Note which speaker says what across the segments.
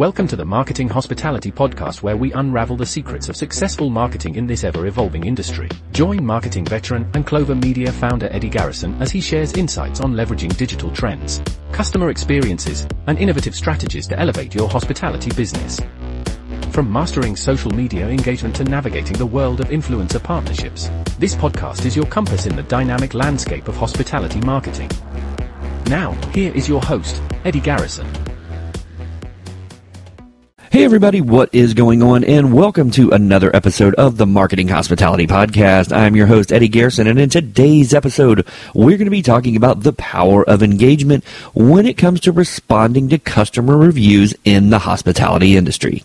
Speaker 1: Welcome to the Marketing Hospitality Podcast, where we unravel the secrets of successful marketing in this ever-evolving industry. Join marketing veteran and Clover Media founder Eddie Garrison as he shares insights on leveraging digital trends, customer experiences, and innovative strategies to elevate your hospitality business. From mastering social media engagement to navigating the world of influencer partnerships, this podcast is your compass in the dynamic landscape of hospitality marketing. Now, here is your host, Eddie Garrison.
Speaker 2: Hey everybody, what is going on? And welcome to another episode of the Marketing Hospitality Podcast. I'm your host, Eddie Garrison, and in today's episode, we're going to be talking about the power of engagement when it comes to responding to customer reviews in the hospitality industry.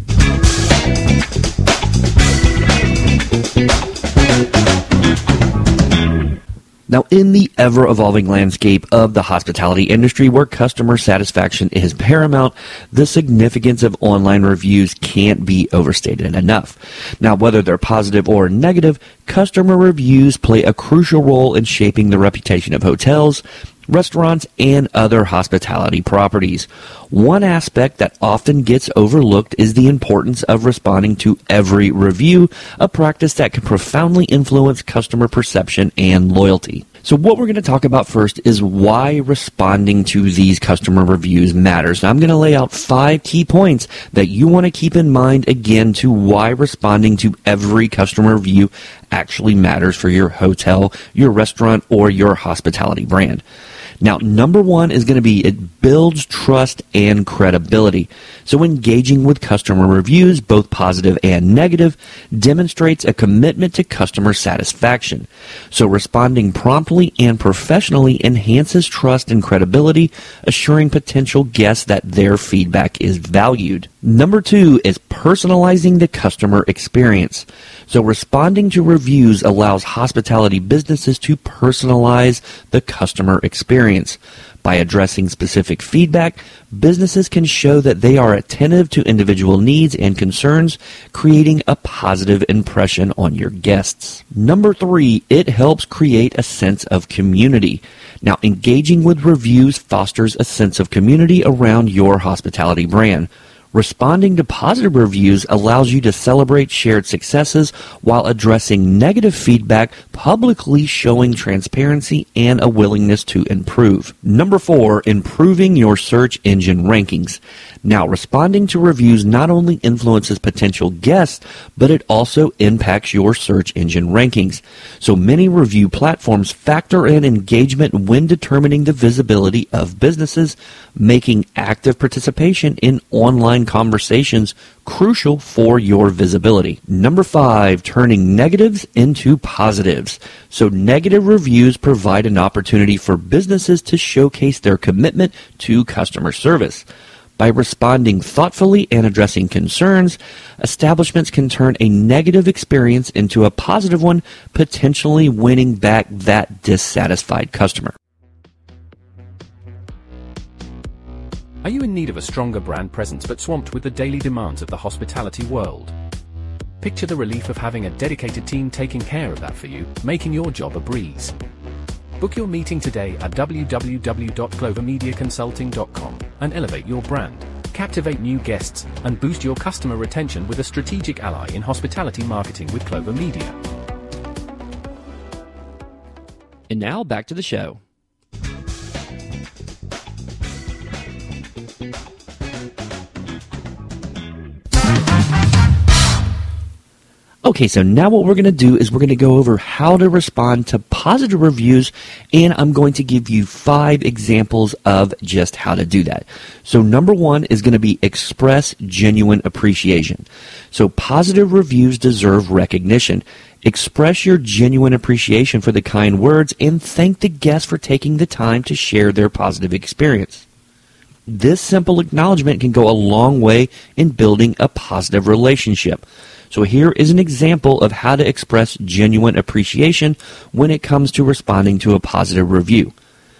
Speaker 2: Now, in the ever-evolving landscape of the hospitality industry where customer satisfaction is paramount, the significance of online reviews can't be overstated enough. Now, whether they're positive or negative, customer reviews play a crucial role in shaping the reputation of hotels, restaurants, and other hospitality properties. One aspect that often gets overlooked is the importance of responding to every review, a practice that can profoundly influence customer perception and loyalty. So what we're going to talk about first is why responding to these customer reviews matters. Now, I'm going to lay out 5 key points that you want to keep in mind again to why responding to every customer review actually matters for your hotel, your restaurant, or your hospitality brand. Now, number 1 is going to be it builds trust and credibility. So engaging with customer reviews, both positive and negative, demonstrates a commitment to customer satisfaction. So responding promptly and professionally enhances trust and credibility, assuring potential guests that their feedback is valued. Number 2 is personalizing the customer experience. So responding to reviews allows hospitality businesses to personalize the customer experience. By addressing specific feedback, businesses can show that they are attentive to individual needs and concerns, creating a positive impression on your guests. Number 3, it helps create a sense of community. Now, engaging with reviews fosters a sense of community around your hospitality brand. Responding to positive reviews allows you to celebrate shared successes while addressing negative feedback, publicly showing transparency and a willingness to improve. Number 4, improving your search engine rankings. Now, responding to reviews not only influences potential guests, but it also impacts your search engine rankings. So many review platforms factor in engagement when determining the visibility of businesses, making active participation in online conversations crucial for your visibility. Number 5, turning negatives into positives. So negative reviews provide an opportunity for businesses to showcase their commitment to customer service. By responding thoughtfully and addressing concerns, establishments can turn a negative experience into a positive one, potentially winning back that dissatisfied customer.
Speaker 1: Are you in need of a stronger brand presence but swamped with the daily demands of the hospitality world? Picture the relief of having a dedicated team taking care of that for you, making your job a breeze. Book your meeting today at www.clovermediaconsulting.com and elevate your brand, captivate new guests, and boost your customer retention with a strategic ally in hospitality marketing with Clover Media.
Speaker 2: And now back to the show. Okay, so now what we're going to do is we're going to go over how to respond to positive reviews, and I'm going to give you 5 examples of just how to do that. So number 1 is going to be express genuine appreciation. So positive reviews deserve recognition. Express your genuine appreciation for the kind words and thank the guest for taking the time to share their positive experience. This simple acknowledgement can go a long way in building a positive relationship. So here is an example of how to express genuine appreciation when it comes to responding to a positive review.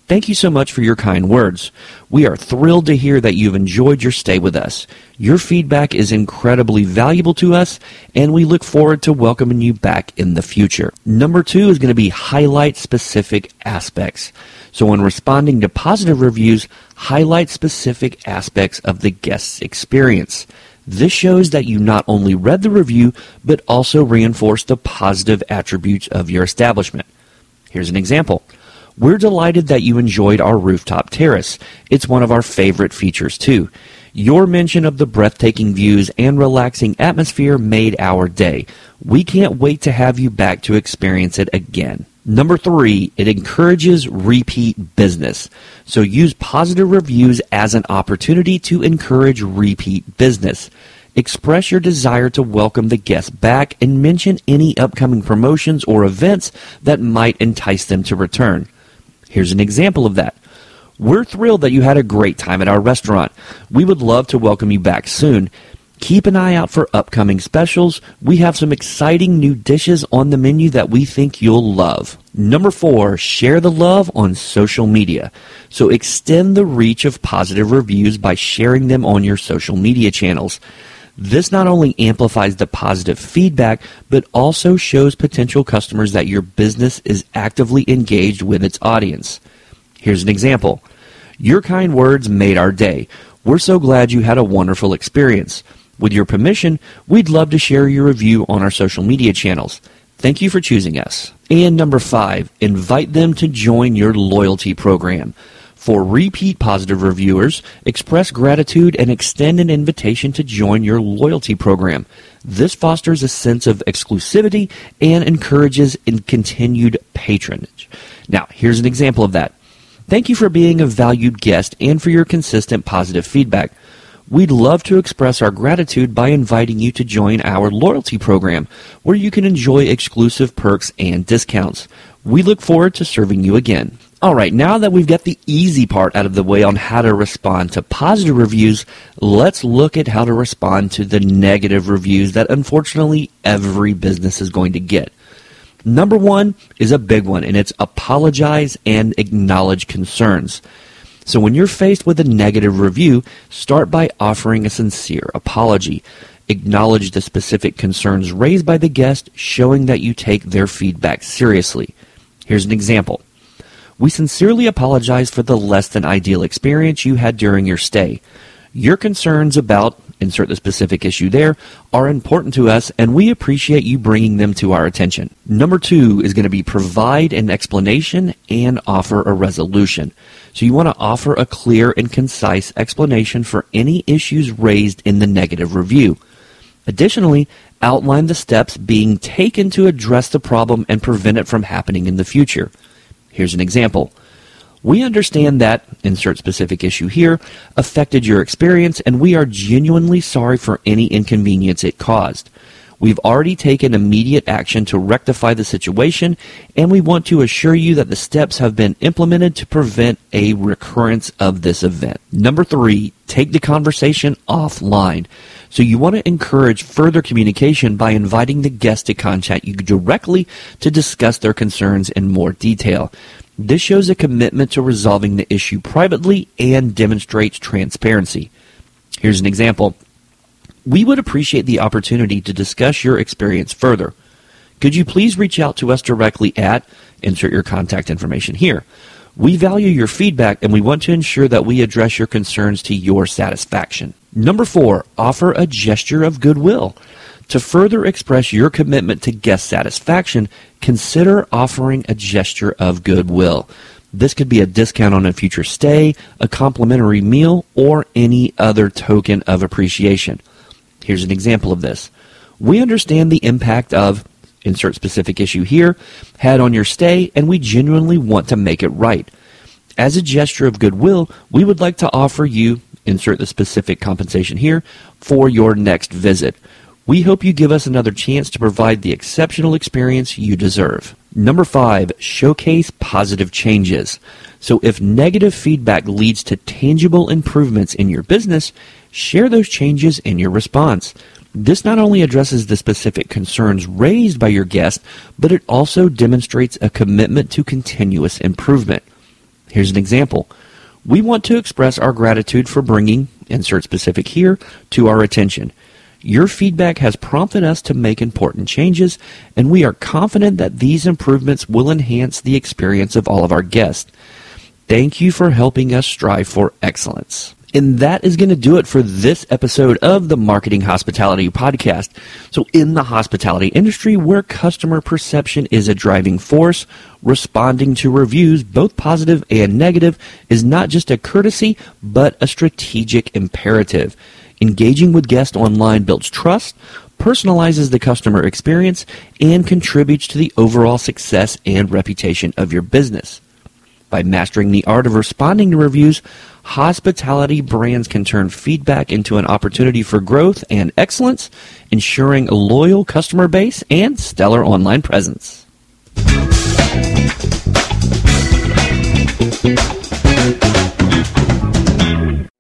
Speaker 2: Thank you so much for your kind words. We are thrilled to hear that you've enjoyed your stay with us. Your feedback is incredibly valuable to us, and we look forward to welcoming you back in the future. Number 2 is going to be highlight specific aspects. So when responding to positive reviews, highlight specific aspects of the guest's experience. This shows that you not only read the review, but also reinforce the positive attributes of your establishment. Here's an example. We're delighted that you enjoyed our rooftop terrace. It's one of our favorite features too. Your mention of the breathtaking views and relaxing atmosphere made our day. We can't wait to have you back to experience it again. Number 3, it encourages repeat business. So use positive reviews as an opportunity to encourage repeat business. Express your desire to welcome the guest back and mention any upcoming promotions or events that might entice them to return. Here's an example of that. We're thrilled that you had a great time at our restaurant. We would love to welcome you back soon. Keep an eye out for upcoming specials. We have some exciting new dishes on the menu that we think you'll love. Number 4, share the love on social media. So extend the reach of positive reviews by sharing them on your social media channels. This not only amplifies the positive feedback, but also shows potential customers that your business is actively engaged with its audience. Here's an example. Your kind words made our day. We're so glad you had a wonderful experience. With your permission, we'd love to share your review on our social media channels. Thank you for choosing us. And number 5, invite them to join your loyalty program. For repeat positive reviewers, express gratitude and extend an invitation to join your loyalty program. This fosters a sense of exclusivity and encourages continued patronage. Now, here's an example of that. Thank you for being a valued guest and for your consistent positive feedback. We'd love to express our gratitude by inviting you to join our loyalty program, where you can enjoy exclusive perks and discounts. We look forward to serving you again. All right, now that we've got the easy part out of the way on how to respond to positive reviews, let's look at how to respond to the negative reviews that unfortunately every business is going to get. Number 1 is a big one, and it's apologize and acknowledge concerns. So when you're faced with a negative review, start by offering a sincere apology. Acknowledge the specific concerns raised by the guest, showing that you take their feedback seriously. Here's an example. We sincerely apologize for the less than ideal experience you had during your stay. Your concerns about, insert the specific issue there, are important to us, and we appreciate you bringing them to our attention. Number 2 is going to be provide an explanation and offer a resolution. So you want to offer a clear and concise explanation for any issues raised in the negative review. Additionally, outline the steps being taken to address the problem and prevent it from happening in the future. Here's an example. We understand that, insert specific issue here, affected your experience, and we are genuinely sorry for any inconvenience it caused. We've already taken immediate action to rectify the situation, and we want to assure you that the steps have been implemented to prevent a recurrence of this event. Number 3, take the conversation offline. So you want to encourage further communication by inviting the guest to contact you directly to discuss their concerns in more detail. This shows a commitment to resolving the issue privately and demonstrates transparency. Here's an example. We would appreciate the opportunity to discuss your experience further. Could you please reach out to us directly at, insert your contact information here. We value your feedback and we want to ensure that we address your concerns to your satisfaction. Number 4, offer a gesture of goodwill. To further express your commitment to guest satisfaction, consider offering a gesture of goodwill. This could be a discount on a future stay, a complimentary meal, or any other token of appreciation. Here's an example of this. We understand the impact of, insert specific issue here, had on your stay, and we genuinely want to make it right. As a gesture of goodwill, we would like to offer you, insert the specific compensation here, for your next visit. We hope you give us another chance to provide the exceptional experience you deserve. Number 5, showcase positive changes. So if negative feedback leads to tangible improvements in your business, share those changes in your response. This not only addresses the specific concerns raised by your guest, but it also demonstrates a commitment to continuous improvement. Here's an example. We want to express our gratitude for bringing, insert specific here, to our attention. Your feedback has prompted us to make important changes, and we are confident that these improvements will enhance the experience of all of our guests. Thank you for helping us strive for excellence. And that is going to do it for this episode of the Marketing Hospitality Podcast. So in the hospitality industry, where customer perception is a driving force, responding to reviews, both positive and negative, is not just a courtesy, but a strategic imperative. Engaging with guests online builds trust, personalizes the customer experience, and contributes to the overall success and reputation of your business. By mastering the art of responding to reviews, hospitality brands can turn feedback into an opportunity for growth and excellence, ensuring a loyal customer base and stellar online presence.